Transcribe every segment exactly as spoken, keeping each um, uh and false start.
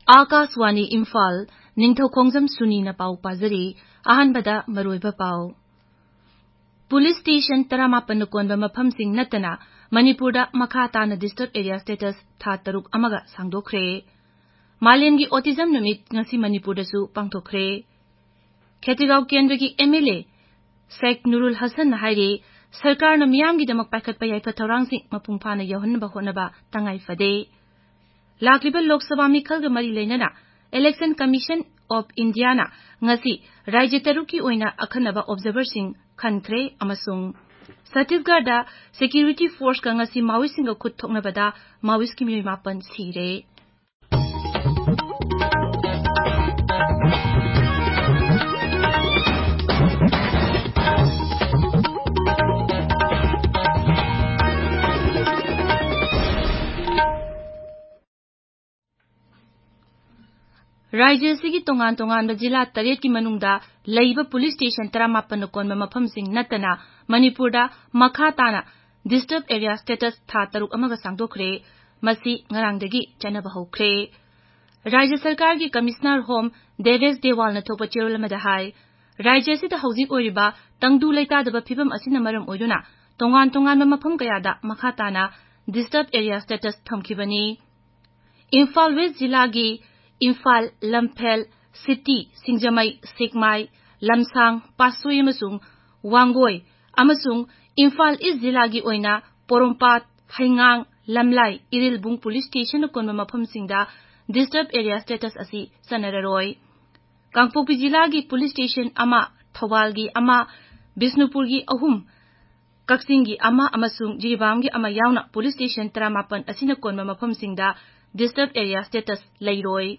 आकाशवाणी इम्फाल निंगथौखोंजम सुनीना पाउ पाजरी अहनबदा मरोइबा पाउ police station तरामापन कोनबा मफमसिंग नतना मणिपुरदा मखा ताना डिस्टर्ब एरिया स्टेटस था तरुक अमगा सांगदोखरे मालेमगी ऑटिज्म नुमित ngasi मणिपुरदसु पांगथोखरे खेतीगांव केंद्र की एमएलए शेख नुरुल हसन हाइरे सरकार न मियामगी दमक पाखतपा याइफा थौरांगसिंग मपुंग फाना यौहनबा होनबा तंगाई फदे लाखलिबा लोकसभा मिखलगा मरी लेनना इलेक्शन कमीशन ऑफ इंडिया ना ngasi राज्य तरुकी ओइना अखनबा ऑब्जर्वर सिंह खनख्रे अमसुंग छत्तीसगढ़ दा सिक्योरिटी फोर्स का ngasi माओइस्ट सिंह खुद थोकनबदा माओइस्ट की मियोइ मापन सिरे राज्य की तोंगान तोंगान जिला तरेट की मनुंगदा लईबा पुलिस स्टेशन तरामापन कोनबा मफमसिंग नतना मणिपुरदा मखा ताना डिस्टर्ब एरिया स्टेटस था तरुक अमगा सांगदोखरे मसी ngarangdagi चनबा हौखरे राज्य सरकार की कमिश्नर होम देवेश देवाल न थोपा चेरोलमदा हाय राज्य सिदा हौजिक ओइरिबा तंगदु लेतादबा फिबम असिना मरम ओइदुना तोंगान तोंगान मफम कयादा मखा ताना डिस्टर्ब एरिया स्टेटस थमखिबनी इम्फाल वेस्ट जिला की इम्फाल लमफेल सिटी सिंगजमई सेकमाई लमसांग पासोई अमसुंग वांगोई अमसुंग इम्फाल ईस्ट जिला की ओइना पोरोंपाट हाइंगांग लमलाई इरिलबुंग पुलिस स्टेशन कोनबा मफमसिंगदा डिस्टर्ब एरिया स्टेटस असि सनररोय कांगपोकपी जिला की पुलिस स्टेशन अमा थौबाल की अमा बिष्णुपुर की अहुम कक्सिंग की अमा अमसुंग जिरीबाम की अमा यावना पुलिस स्टेशन तरामापन असिना कोनबा मफमसिंगदा डिस्टर्ब एरिया स्टेटस लैरोय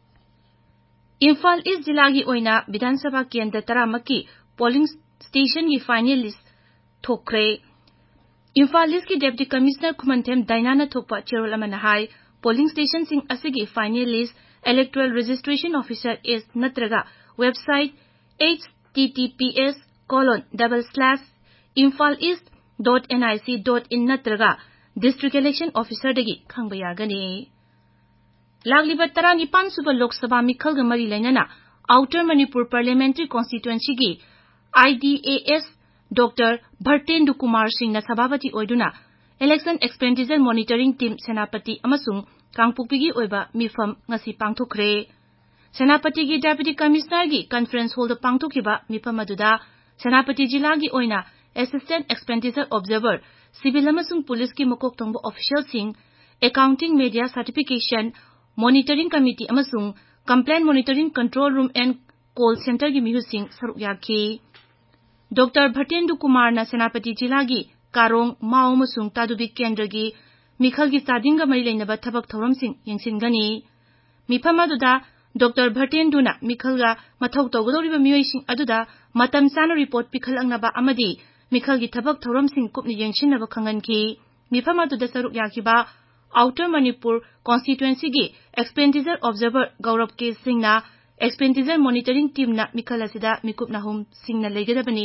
इम्फाल ईस्ट जिला की ओइना विधानसभा केंद्र तरामकी पोलिंग स्टेशन की फाइनल लिस्ट थोखरे इम्फाल ईस्ट की डेप्यूटी कमिश्नर खुमनथेम दाइनाना थोपा चेरोल अमना हाय पोलिंग स्टेशन सिंह असिगी final list electoral registration officer एस नत्रगा website H T T P S colon double slash Imphal east dot N I C dot in नत्रगा डिस्ट्रिक्ट इलेक्शन ऑफिसर दगी खंगबा यागनी लाखलिबा तरा निपान सुबा लोकसभा मिखलगा मरी लेनना आउटर मणिपुर पार्लियामेंट्री कॉन्स्टिट्यूएंसी की I D A S doctor Bharatendu Kumar Singh न सभापति ओइदुना election expenditure monitoring team Senapati अमसुंग कांगपोकपीगी ओइबा मिफम ngasi पांगथोखरे सेनापति की डेप्यूटी कमिश्नर की कॉन्फ्रेंस हॉल दा पांगथोखिबा मिफम अदुदा सेनापति जिला की ओइना असिस्टेंट एक्सपेंडिचर ऑब्जर्वर सिविल अमसुंग पुलिस की मकोक तोंबा ऑफिशियल सिंह accounting media certification monitoring committee अमसुंग complaint monitoring control room and call centre की मिहुसिंग सरुक याखी डॉक्टर भटेंदु कुमार न सेनापति जिला की कारोंग माओ अमसुंग तादुबी केंद्र की मिखल की चादिंग मरी लेनबा थबक थौरमसिंग यंगसिनगनी मिफम अदुदा डॉक्टर भटेंदुना मिखलगा मथौ तौगदौरिबा मियोइसिंग अदुदा मतम चाना रिपोर्ट पिखलंगनबा अमदी मिखल की थबक थौरमसिंग कुपनि यंगसिनबा खंगनकी मिफम अदुदा सरुक याखिबा आउटर मणिपुर कॉन्स्टिट्यूएंसी की expenditure observer Gaurav K Singh ना एक्सपेंडिचर मॉनिटरिंग टीम ना मिखल असिदा मिकुपना हुम सिंह ना लेगदबनी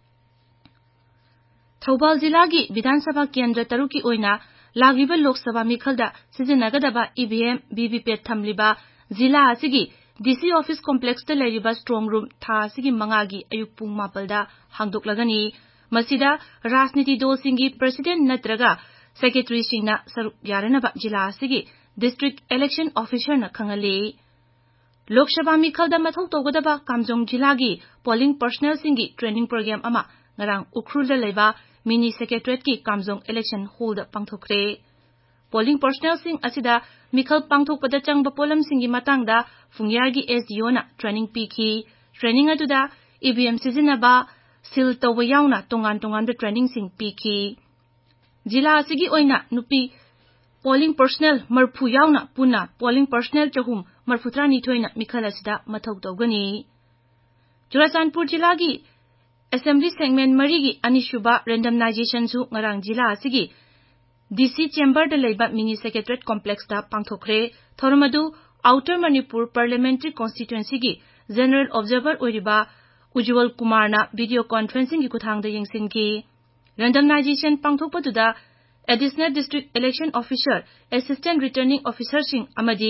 थौबाल जिला की विधानसभा केंद्र तरुक की ओइना लागिबा लोकसभा मिखलदा सिजनगदबा ईवीएम वीवीपैट थमलिबा जिला असिगी डीसी ऑफिस कॉम्प्लेक्स ता लेरिबा स्ट्रांग रूम था असिगी मंगागी अयुक पुंग मापलदा हांगदोकलगनी मसिदा राजनीति दल सिंगी प्रेसिडेंट नत्रगा सेक्रेटरी सिंह सरुक यारनबा जिला असिगी डिस्ट्रिक्ट इलेक्शन ऑफिसर न खंगले लोकसभा मिखलदा मथौ तौगदबा कामजोंग जिला की पोलिंग पर्सनल सिंगी ट्रेनिंग प्रोग्राम अमा ngarang उखरुल लेबा मिनी सेक्रेटरीट की कामजोंग इलेक्शन हॉल दा पांगथोखरे पोलिंग पर्सनल सिंह असिदा मिखल पांगथोकपदा चंगबा पोलम सिंगी मतंगदा फुंगियार की एसडीओ ना ट्रेनिंग पीखी ट्रेनिंग अदुदा ईवीएम सिजनबा सिल तौबा यावना तोंगान तोंगान द ट्रेनिंग सिंह पीखी जिला असिगी ओइना नुपी पोलिंग पर्सनल मरफु यावना पुना पोलिंग पर्सनल चहुम मरफुत्रा निथोइना मिखल असिदा मथौ तौगनी चुराचांदपुर जिला की असेंबली सेगमेंट मरी की अनिसुबा रेंडमनाइजेशन सु ngarang जिला असिगी डीसी चेंबर द लेबा मिनी सेक्रेटरीट कॉम्प्लेक्स दा पांगथोखरे थोरमदु आउटर मणिपुर पार्लियामेंट्री कॉन्स्टिट्यूएंसी की जनरल ऑब्जर्वर ओइरिबा उज्जवल कुमार ना वीडियो कॉन्फ्रेंसिंग की खुथांग दा यंगसिनकी रेंडमनाइजेशन पांगथोकपदुदा additional district election officer assistant returning officer Singh अमदी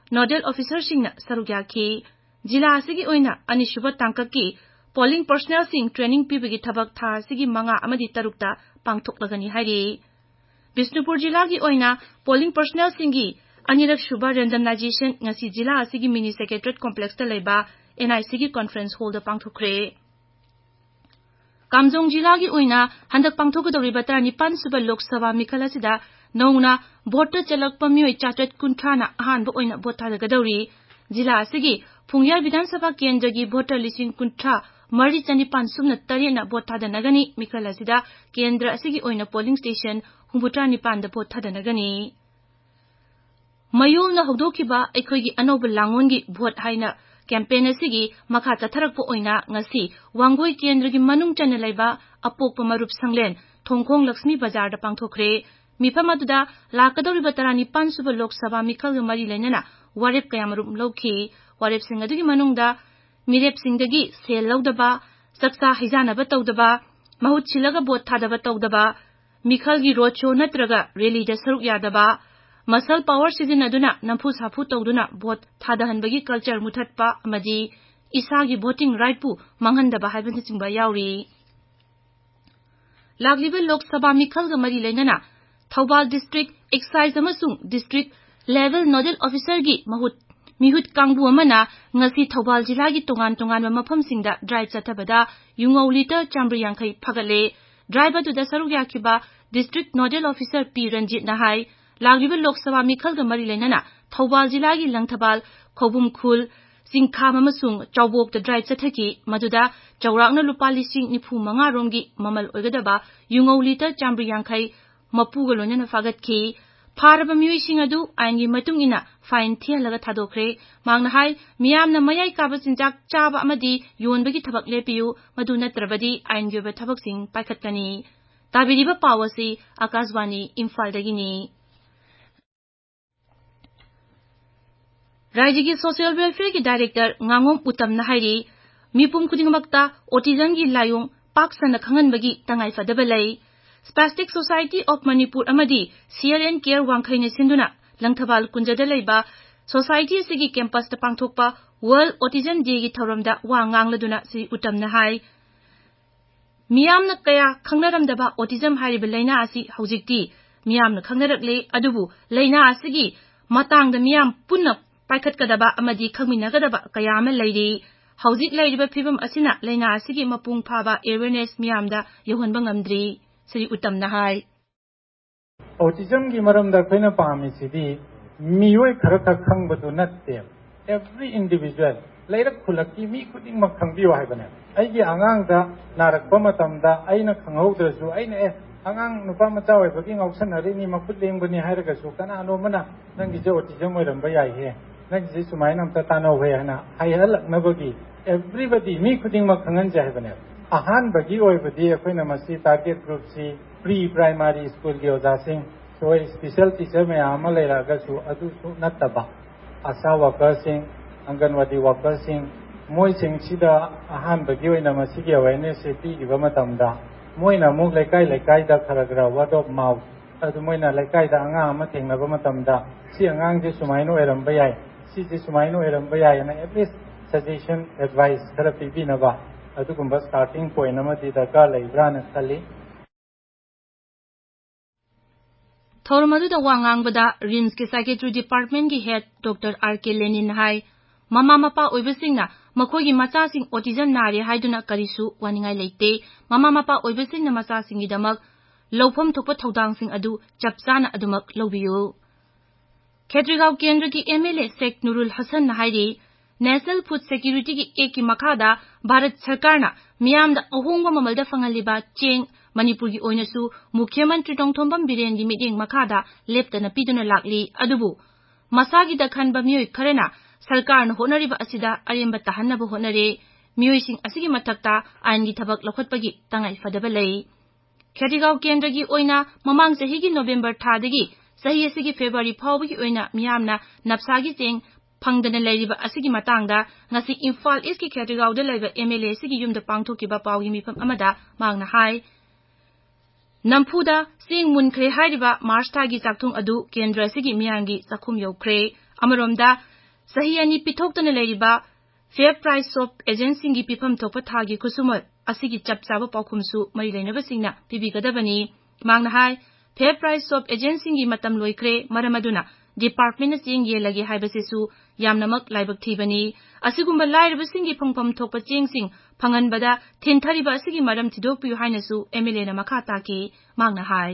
नोडल ऑफिसरसिंगना सरुक याखी जिला असिगी ओइना अनिसुबा तांककी पोलिंग पर्सनल ट्रेनिंग पीबगी थबक था असिगी मंगा अमदी तरुकता पांगथोकलगनी हाइरी बिष्णुपुर जिला की ओइना पोलिंग पर्सनल सिंगी अनिरक सुबा रैंडमाइजेशन ngasi जिला असिगी मिनी सेक्रेटरीट कॉम्प्लेक्स ता लेबा एनआईसी की कॉन्फ्रेंस हॉल दा पांगथोखरे कामजोंग जिला की ओइना हंदक पांगथोकदौरिबा तरानिपान सुबा लोकसभा मिखल असिदा नौना भोट चलकपा मियोय चाटट कुंथ्राना अहानबा ओइना भोट थादगदौरी जिला असिगी फुंगिया विधानसभा केंद्र की भोटर लिसिंग कुंथ्रा मरी चनिपान सुमना तरेना भोट थादनगनी मिखल असिदा केंद्र असिगी ओइना पोलिंग स्टेशन हुंबुत्रा निपान दा भोट थादनगनी मयूलना हौदोखिबा अखोइगी अनौबा लांगोनगी भोट हाइना कैंपेन असिगी मखा चथरकपा ओइना ngasi वांगोई केंद्र की मनुंग चना लेबा अपोकपा मरुप संगलेन थोंगखोंग लक्ष्मी बाजार दा पांगथोखरे मिफम अदुदा लाकदौरिबा तरानिपान सुबा लोकसभा मिखल मरी लेनना वारेप कयामरुप लौखी वारेप सिंग अदुगी मनुंगदा मिरेप सिंगदगी सेल लौदबा सक्सा हिजानबा तौदबा महुत छिलगा भोट थादबा तौदबा मिखल की रोड शो नत्रगा रैली दा सरुक यादबा मसल पावर सिजिनदुना नंफु साफु तौदुना भोट थादहनबगी कल्चर मुथतपा अमदी इसागी भोटिंग राइट पु मंगहनदबा हाइबनचिंगबा याउरी लागलिबा लोकसभा मिखल मरी लेनना थौबाल डिस्ट्रिक्ट एक्साइज अमसुंग डिस्ट्रिक्ट लेवल नोडल ऑफिसर की महुत मिहुत कांगबु अमना ngasi थौबाल जिला की तोंगान तोंगान मफमसिंगदा ड्राइव चथबदा युंगौ लीटर चामब्री यांखै फगले ड्राइव अदुदा सरुक याखिबा district nodal officer P Ranjit नहाई लागलिबा लोकसभा मिखल मरी लेनना थौबाल जिला की लंगथबाल खोबुम खुल सिंखाम अमसुंग चौबोक ड्राइव चथकी मदुदा चौराकना लुपा लिसिंग निफु मंगा रोमगी ममल ओइगदबा युंगौ लीटर चामब्री यांखै मपुगा लोनना फागतकी फारबा मियोइसिंग अदु आइनगी मतुंग इना फाइन थिहलगा थादोखरे मांगना हाई मियामना मयाई काबा चिंजाक चाबा अमदी योनबगी थबक लेपियु मदु नत्रबदी आइनगी ओइबा थबकसिंग पाइखतकनी ताबिरिबा पावसी आकाशवाणी इम्फालदगिनी राज्य की सोशल वेलफेयर की डायरेक्टर nganगोम उत्तम नहाइरी मिपुम खुदिंगमक्ता ऑटिज्म की लायोंग पाकसन खंगनबगी तंगाई फदबा लई स्पेस्टिक सोसाइटी ऑफ मणिपुर अमदी सीयर एंड केयर वांखैने सिंधुना लंगथबाल कुंजदा लेबा सोसाइटी सिगी कैंपस ता पांगथोकपा वर्ल्ड ऑटिज्म डे की थौरमदा वा nganglदुना श्री उत्तम नहाई मियामना कया खंगनरमदबा ऑटिज्म हारिबा लैना असि हौजिकती मियामना खंगनरकले अदुबु लैना असिगी मतांगदा मियाम पुन्ना पाइखतकदबा अमदी खंगमिनगदबा कयाम लैरी हौजिक लैरिबा फिबम असिना लैना असिगी मपुंग फाबा अवेयरनेस मियामदा यौहनबा ngamdri श्री उत्तम नहाई ऑटिज्म की मरमदा खोइना पामिसिदी मियोय खरखा खंगबदु नत्ते एवरी इंडिविजुअल लैरक खुलकी मी खुदिंग मक खंगबियो हाइबने अइगी आंगांगदा नारकबा मतमदा अइना खंगहौद्रसु अइना ए आंगांग नुपा मचा ओइबगी ngausanari मखुद लेंगबनी हाइरगसु कनानो मना नंगी जे ऑटिज्म ओइरमबा याइ हे नंगी जे सुमाइना अमता तानो हे हना हाइहलकनबगी एवरीबडी मी खुदिंग मक खंगन जाइबने अहान बगी ओइबदी अखोइना मसी टारगेट ग्रुप सी प्री प्राइमरी स्कूल की ओजासिंग सोय स्पेशल टीचर में आमा लेरागसु अदुसु नत्तबा आशा वर्कर्सिंग अंगनवाड़ी वर्कर्सिंग मोइसिंग सिदा अहान बगी ओइना मसी की अवेयरनेस से पीगिबा मतमदा मोइना मुक लेकाई लेकाई दा खरगरा वर्ड ऑफ माउथ अदु मोइना लेकाई दा अंगा अमा थेंगनबा मतमदा सि अंगांग जे सुमाइनो एरमबा याय सि जे सुमाइनो एरमबा याय ना एटलीस्ट सजेशन एडवाइस खरा पीबिनबा अदुगुंबा स्टार्टिंग पॉइंट अमदी दरकार लैब्राना खल्ली थौरमदुदा वांगांगबदा रिम्स के साइकेट्री डिपार्टमेंट की head doctor R K Lenin हाई ममा मपा ओइबसिंगना मखोगी मचासिंग ऑटिज्म नारे हाइदुना करिसु वानिंगाई लेते ममा मपा ओइबसिंगना मचासिंगी दमक लौफम थोप थौदांगसिंग अदु चपचाना अदुमक लौबियु खेत्रीगांव केंद्र की एमएलए शेख नुरुल हसन नहाइरी नेशनल फूड सिक्योरिटी की एक की मखादा भारत सरकारना मियामदा अहोंगबा ममलदा फंगलिबा चेंग मणिपुर की ओइनसु मुख्यमंत्री टोंगथोंबम बिरेन की मीटिंग मखादा लेप्तना पीदुना लागली अदुबु मसागी दखनबा मियोय खरना सरकार न होनरिबा असिदा अरेंबा तहन्नबा होनरे मियोयसिंग असिगी मथक्ता आइन की थबक लखतपगी तंगाई फदबा लई खेतीगांव केंद्र की ओइना ममांग चही की नवंबर थादगी सही असिगी फेब्रुआरी फावबगी ओइना मियामना नपसागी चेंग फंगदना लैरिबा असिगी मातांगदा ngasi इम्फाल ईस्ट की खेतीगांवदा लैबा एमएलए सिगी युमदा पांगथोकिबा पावगी मिफम अमदा मांगना हाई नमफुदा सिंग मुनखरे हाइरिबा मार्च थागी चाकथुंग अदु केंद्र असिगी मियांगी चाखुम यौखरे अमरोमदा Sahi ani pithoktana leiriba fair price of agency gi pifam thokpa thagi kusumol asigi chapchaba paukhumsu mari leinaba singna pibigadabani mangna hai fair price of agency gi matam loikre maramaduna department na cheng yelagi haibasisu yamnamak laibak thibani asigumba lairaba singi phangpham thokpa chengsing phangan bada thinthariba asigi maram thidokpiu hainasu M L A na makha taki mangna hai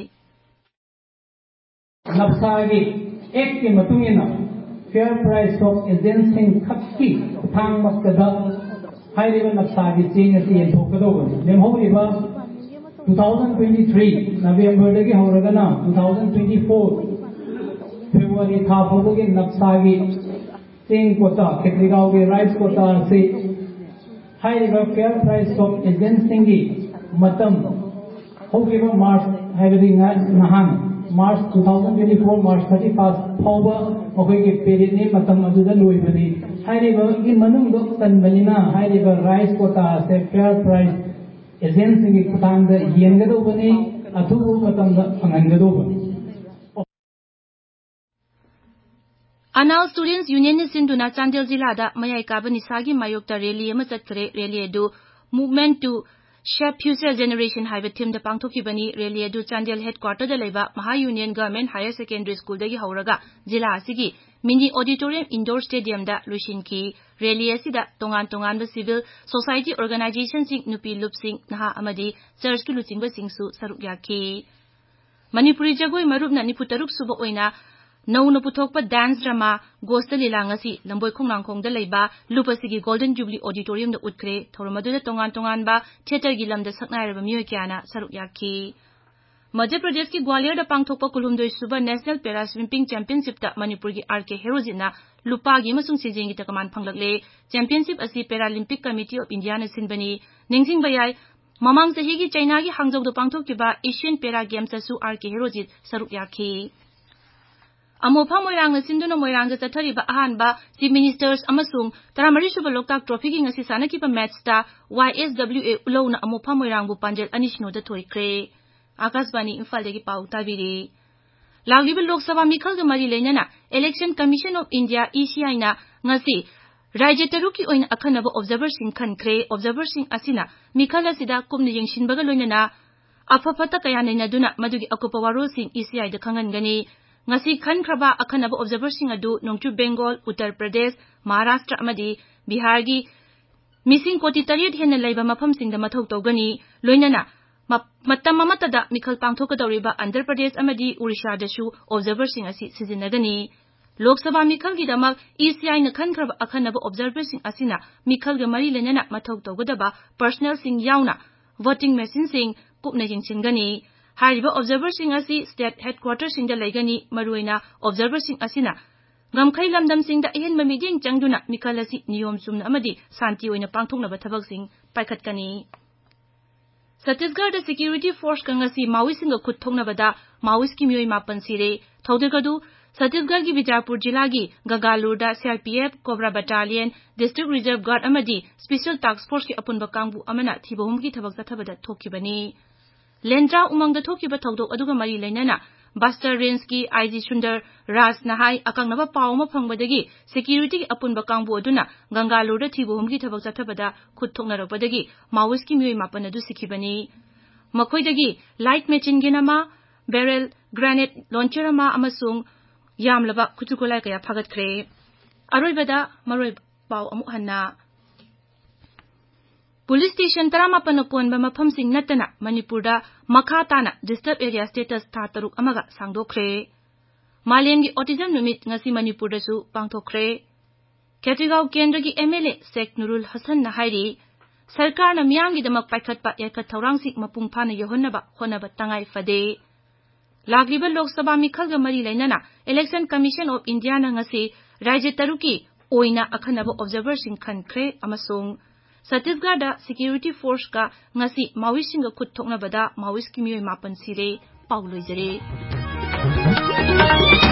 Napsagi ek ke matungina fair price of agency khakki thang makada hairiba napsagi cheng asi thokkadoba lemhoriba twenty twenty-three November dagi horagana twenty twenty-four February tha phobagi napsagi cheng kota ketrigao ge rice kota se hairiba fair price of agency gi matam hogiba March haibadi nahan March twenty twenty-four March thirty-first phauba mokoigi period ni matam aduda loibani hairiba gi manung dok tanbanina hairiba rice quota se fair price agency gi khutangda yengadobani athubu matamda phangangadobani Anal Students Union ni sinduna Chandel Zilla da mayai kabani sagi mayokta rally ama chatkare rally edu movement to shape future generation haiba theme da pangthokibani rally edu Chandel headquarter da leiba Maha Union Government Higher Secondary School dagi hauraga jila asigi mini auditorium indoor stadium da luishinki rally asida tongan tongan ba civil society organization sing nupi lupsing naha amadi church ki luchingba singsu saruk yaki Manipuri jagoi marupna niputaruk suba oina Nauna puthokpa dance drama Gosta Lilangasi Lamboi Khongnangkhong da leiba Lupasigi Golden Jubilee Auditorium da utkre thoramadu da tongan tongan ba theater gi lamda saknairaba miyoi kyana saruk yaki Madhya Pradesh ki Gwalior da pangthokpa kulhumdoi suba National Para Swimming Championship da Manipur gi R K Herojina lupa gi masung sijeng gi takaman phanglakle championship asi Paralympic Committee of India na sinbani ningsing bayai mamang sahi gi China gi Hangzhou da pangthokkiba Asian Para Games asu R K Herojit saruk yaki Amopha Moirang na sinduna Moirang da chathariba ahanba Chief Ministers amasung taramari suba Loktak Trophy gi ngasi sanakiba match ta Y S W A ulowna Amopha Moirang bu panjel anishno da thoikre Akasbani Imphal dagi pau tabiri Lagliba Lok Sabha mikhal ga mari leinana Election Commission of India E C I na ngasi Rajya taruki oina akhanaba observer sing khankre observer sing asina mikhal asida kumna yengshinbaga loinana afafata kaya naina duna madugi akupa warol sing E C I da khangangani ngasi khankraba akhanaba observer sing adu nongchu Bengal Uttar Pradesh Maharashtra amadi Bihar gi missing koti tariat hena laiba mafam sing da mathau tawgani loinana matam matada mikhal pangthokadoriba Andhra Pradesh amadi Odisha dashu observer sing asi sizinagani Lok Sabha mikhal gi damak E C I na khankraba akhanaba observer sing asina mikhal ga mari lenana mathau tawgadaba personal sing yauna voting machine sing kupna jingchingani Hariba observer sing asi state headquarters sing da laigani maruina observer sing asina ngamkhai lamdam sing da ihen mamiding changduna mikhalasi niyom sumna amadi santi oina pangthoknaba thabak sing paikhatkani Chhattisgarh da security force kangasi Maoist singa khut thoknabada Maoist ki miyoi mapan sire thodegadu Chhattisgarh gi Bijapur jila gi Gagalur da C R P F Cobra Battalion District Reserve Guard amadi Special Task Force ki apunba kangbu amana thibahum gi thabak chathabada thokibani Lendra umang da thokiba thodok aduga mari leinana Buster Range ki I G Sundar Raj Nahai akangnaba pawma phangbadagi security ki apunba kangbu aduna Gangalur da thibahum gi thabak chathabada khut thoknarakpadagi Maoist ki miyoi mapan adu sikhibani makhoidagi light machine ginama barrel grenade launcher ama amasung yamlaba khutukolai kaya phagatkre aroibada maroi paw amu hanna Police station taramapan ponba mafam sing natana Manipur da makha tana disturb area status tha taruk amaga sangdokre Malemgi autism numit ngasi Manipur da su pangthokre Ketrigao Kendra gi M L A Sheikh Nurul Hasan na hairi sarkar na miyam gi damak paikhatpa yakat thawrang sik mapung phana yohonnaba khonaba tangai fade Lagliba Lok Sabha mikhal ga mari leinana Election Commission of India na ngasi rajya taruki oina akhanaba observer sing khankre amasung Chhattisgarh da security force ka ngasi Maoist singa khut thoknabada Maoist ki miyoi mapan sire pauloi jare